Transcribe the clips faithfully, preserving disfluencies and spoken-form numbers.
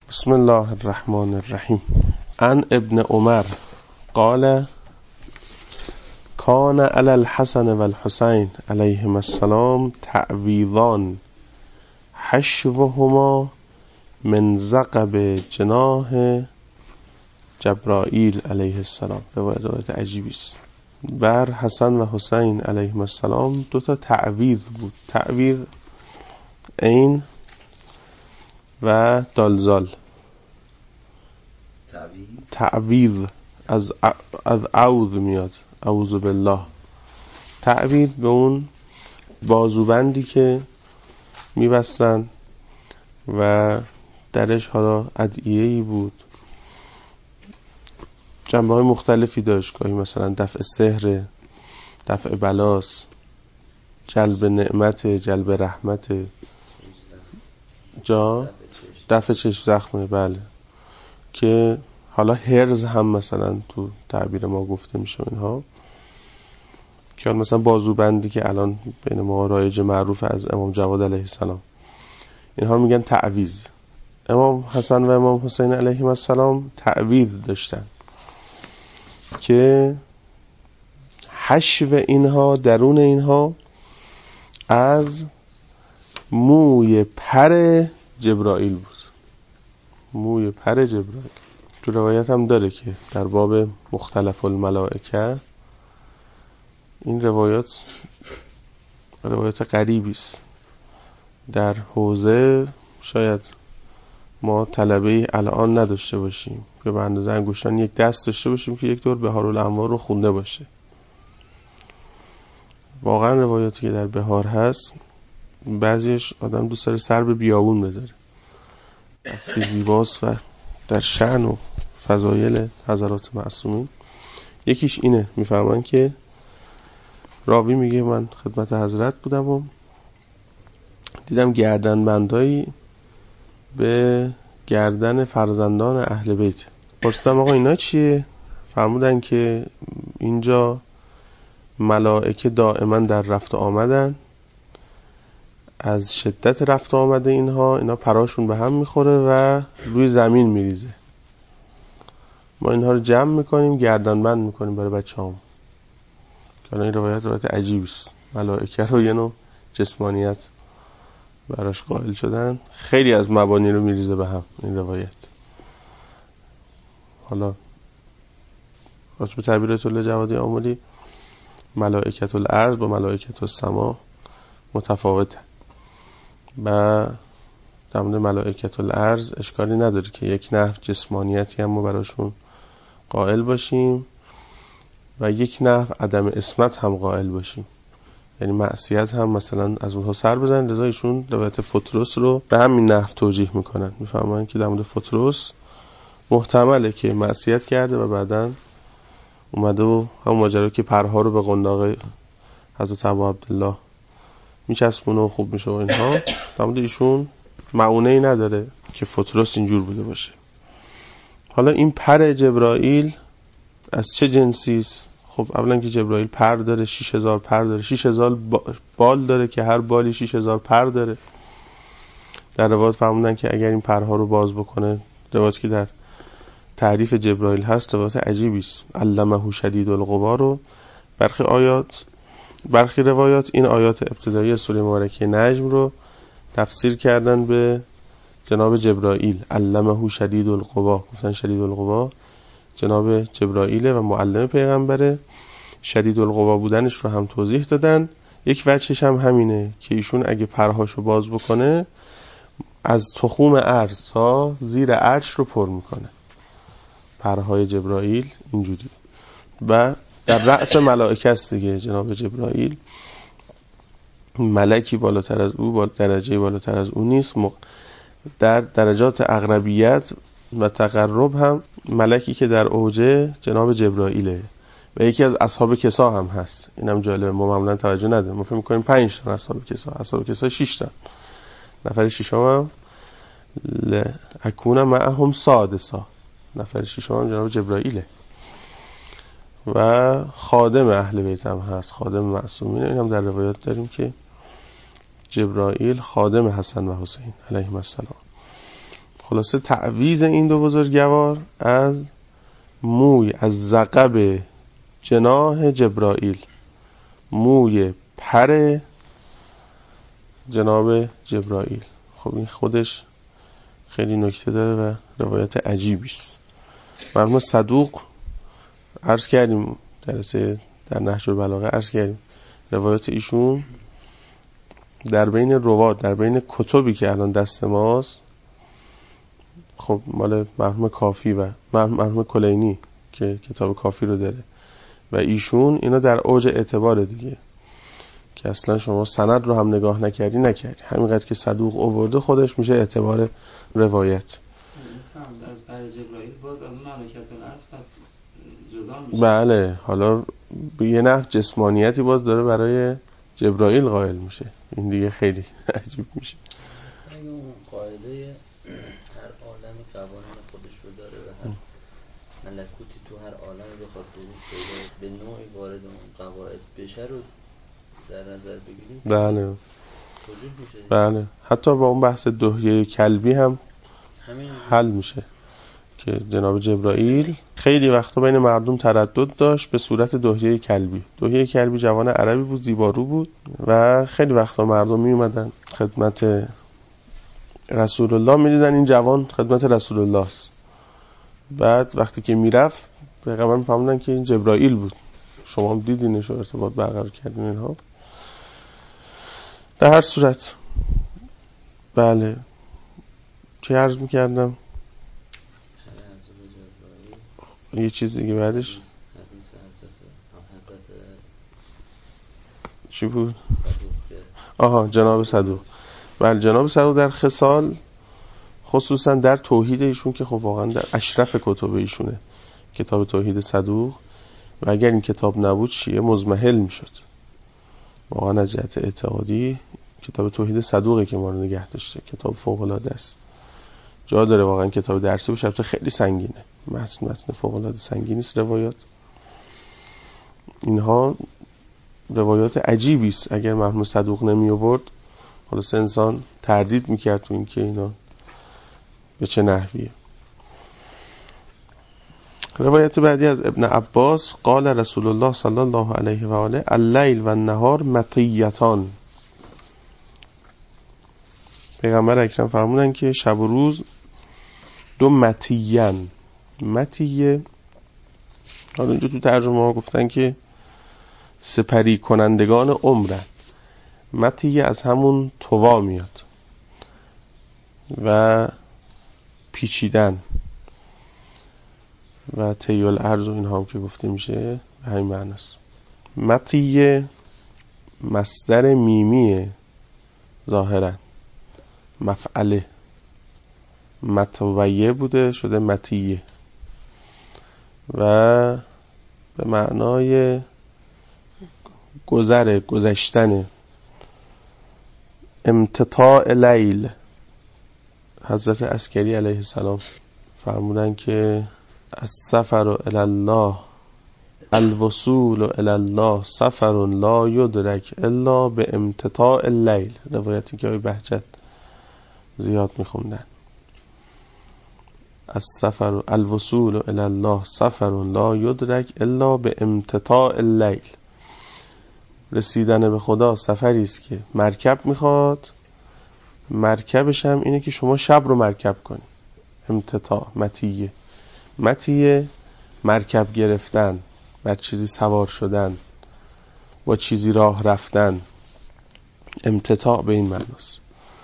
بسم الله الرحمن الرحیم. عن ابن عمر قال کان علی الحسن و الحسین علیهما السلام تعویضان حشوهما من زقب جناح جبرائیل علیه السلام. روایت عجیبی است. بر حسن و حسین علیهما السلام دو تا تعویض بود. تعویض عین و دالزال. تعویض از از اعوذ میاد، اعوذ بالله. تعویض به اون بازوبندی که میبستن و درش حالا ادعیه‌ای بود، جنبه‌های مختلفی داشت. گاهی مثلا دفع سحر، دفع بلاس، جلب نعمت، جلب رحمت، جا دفع چشم زخمه. بله، که حالا هرز هم مثلا تو تعبیر ما گفته میشه اینها، که حالا مثلا بازوبندی که الان بین ما رایج معروف از امام جواد علیه السلام، اینها میگن تعویض. امام حسن و امام حسین علیهم السلام تعویض داشتن که حشو اینها، درون اینها از موی پر جبرائیل بود. موی پر جبرائیل. تو روایت هم داره که در باب مختلف الملائکه، این روایات روایت غریبی است. در حوزه شاید ما طلبه الان نداشته باشیم که به اندازه انگشتان یک دست داشته باشیم که یک دور بهار الانوار رو خونده باشه. واقعا روایاتی که در بهار هست، بعضیش آدم دوست داره سر به بیابون بذاره. اصلی زیباست و در شأن و فضایل حضرات معصومین. یکیش اینه، میفرمان که راوی میگه من خدمت حضرت بودم و دیدم گردن بندایی به گردن فرزندان اهل بیت. پرسیدم آقا اینا چیه؟ فرمودن که اینجا ملائکه دائما در رفت و آمدن، از شدت رفت و آمده اینها اینا پراشون به هم میخوره و روی زمین میریزه. ما اینها رو جمع میکنیم، گردن بند میکنیم برای بچه هم. که این روایت روایت عجیبی است. ملائکه رو یه نوع جسمانیت براش قائل شدن. خیلی از مبانی رو میریزه به هم این روایت. حالا راجع به تعبیر آیت الله جوادی آملی، ملائکه الارض با ملائکه السما متفاوته. و در مورد ملائکه الارض اشکالی نداره که یک نحو جسمانیتی هم ما براشون قائل باشیم و یک نحو عدم اسمت هم قائل باشیم. یعنی معصیت هم مثلا از اونها سر بزنن. لذا ایشون روایت فطرس رو به همین نحو توجیه میکنن. میفهمن که در مورد فطرس محتمله که معصیت کرده و بعدن اومده و همون ماجرا که پرها رو به قنداق حضرت ابا عبدالله میچسبونه و خوب میشه و اینها، در مورد ایشون معونه‌ای نداره که فطرس اینجور بوده باشه. حالا این پر جبرائیل از چه جنسی است؟ خب اولا که جبرائیل پر داره، شش هزار پر داره، شش هزار بال داره که هر بالی شش هزار پر داره. در روایت فرمودن که اگر این پرها رو باز بکنه، روایتی که در تعریف جبرائیل هست روایت عجیبی است. علمه شدید القوا رو برخی آیات، برخی روایات این آیات ابتدایی سوره مبارکه نجم رو تفسیر کردن به جناب جبرائیل. علمه شدید القوا، گفتن شدید القوا جناب جبرائیل و معلم پیغمبره. شدید القوا بودنش رو هم توضیح دادن. یک وجهش هم همینه که ایشون اگه پرهاشو باز بکنه از تخوم ارض تا زیر عرش رو پر میکنه. پرهای جبرائیل اینجوری. و در رأس ملائکه است دیگه. جناب جبرائیل ملکی بالاتر از او، درجه بالاتر از او نیست. در درجات اقربیت و تقرب هم ملکی که در اوج جناب جبرائیله و یکی از اصحاب کسا هم هست. اینم جالبه، ما معمولا توجه نداریم. ما فکر می‌کنیم پنج تا اصحاب کسا، اصحاب کسا شش تا. نفر ششم هم اکون معهم سادسا، نفر ششم هم جناب جبرائیله و خادم اهل بیت هم هست، خادم معصومین. این هم در روایات داریم که جبرائیل خادم حسن و حسین علیهم السلام. خلاصه تعویض این دو بزرگوار از موی از ذقب جناح جبرائیل، موی پر جناب جبرائیل. خب این خودش خیلی نکته داره و روایت عجیبی است. مرحوم صدوق عرض کردیم درسه در نهج البلاغه عرض کردیم روایت ایشون در بین روات در بین کتبی که الان دست ماست، خب مال مرحوم کافی و مرحوم کلینی که کتاب کافی رو داره و ایشون اینا در اوج اعتبار دیگه که اصلا شما سند رو هم نگاه نکردی نکردی همینقدر که صدوق آورده خودش میشه اعتبار روایت. از بر جبرائیل باز از اون ملائکت الارض پس جزا میشه. بله، حالا به یه نحو جسمانیتی باز داره برای جبرائیل قائل میشه، این دیگه خیلی عجیب میشه. اون قاعده هر عالم قوانین خودش رو داره و هر ملکوتی تو هر عالم بخواد بروز به نوعی وارد اون قواعد بشه رو در نظر بگیریم بله وجود میشه. بله، حتی با اون بحث دهیه کلبی هم حل میشه که جناب جبرائیل خیلی وقتا بین مردم تردد داشت به صورت دهیه کلبی. دهیه کلبی جوان عربی بود، زیبارو بود و خیلی وقتا مردم می اومدن خدمت رسول الله، می دیدن این جوان خدمت رسول الله است. بعد وقتی که میرفت پیغمبر میفهمیدن که این جبرائیل بود. شما هم دیدینش و ارتباط برقرار کردین اینها. در هر صورت بله چه عرض میکردم؟ یه چیز دیگه بعدش چی بود؟ آها جناب صدوق. بله جناب صدوق در خصال خصوصا در توحید ایشون که خب واقعا در اشرف کتب ایشونه کتاب توحید صدوق و اگر این کتاب نبود شیعه مزمحل میشد. واقعا از جهت اعتقادی کتاب توحید صدوقه که ما رو نگه داشته، کتاب فوق العاده است. جا داره واقعا کتاب درسی باشه، البته خیلی سنگینه، متن متن فوق العاده سنگینی است. روایات اینها روایات عجیبی است، اگر مرحوم صدوق نمی آورد خلاص انسان تردید میکرد تو این که اینا به چه نحویه. روایت بعدی از ابن عباس قال رسول الله صلی الله علیه و آله اللیل و النهار مطیتان. پیغمبر اکرم فرمودن که شب و روز دو مطیین. مطیه حالا اینجا تو ترجمه ها گفتن که سپری کنندگان عمرن. مطیه از همون طوا میاد و پیچیدن و تیل ارز و اینها هم که گفته میشه به همین معنی است. مطیه مصدر میمیه ظاهرا، مفعله مطویه بوده شده مطیه و به معنای گذر گذشتن. امتطاع لیل، حضرت عسکری علیه السلام فرمودن که السفر الی الله الوصول الی الله سفر لا یدرک الا به امتطاع اللیل. روایتی که آقای بهجت زیاد میخوندن. السفر الوصول الی الله سفر لا یدرک الا به امتطاع اللیل. رسیدن به خدا سفری است که مرکب میخواد، مرکبش هم اینه که شما شب رو مرکب کنی. امتطاع مطیه. مطیه مرکب گرفتن، بر چیزی سوار شدن، با چیزی راه رفتن. امتطاع به این معناست.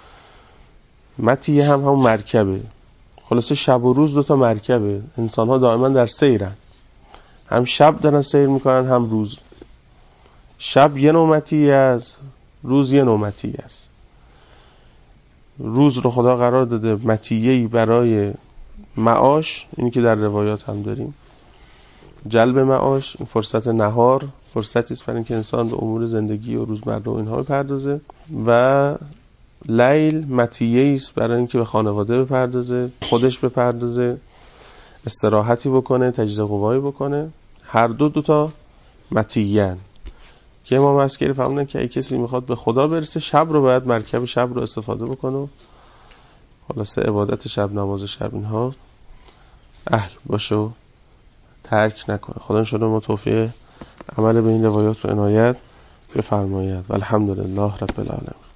مطیه هم همون مرکبه. خلاصه شب و روز دوتا مرکبه. انسان ها دائما در سیرن، هم شب دارن سیر میکنن هم روز. شب یه نومتی است، روز یه نومتی است. روز رو خدا قرار داده مطیه‌ای برای معاش، اینی که در روایات هم داریم، جلب معاش. این فرصت نهار فرصتی است برای اینکه انسان به امور زندگی و روزمره و اینها بپردازه و لیل مطیه‌ای است برای اینکه به خانواده بپردازه، خودش بپردازه، استراحتی بکنه، تجدید قوایی بکنه. هر دو دوتا مطیه‌اند که امام عسکری فهمیدن که اگه کسی میخواد به خدا برسه شب رو باید مرکب شب رو استفاده بکنه. خلاصه عبادت شب، نماز شب، اینها اهل باشه و ترک نکنه. خدا انشاءالله ما توفیق عمل به این روایات رو عنایت بفرماید. والحمدلله رب العالمین.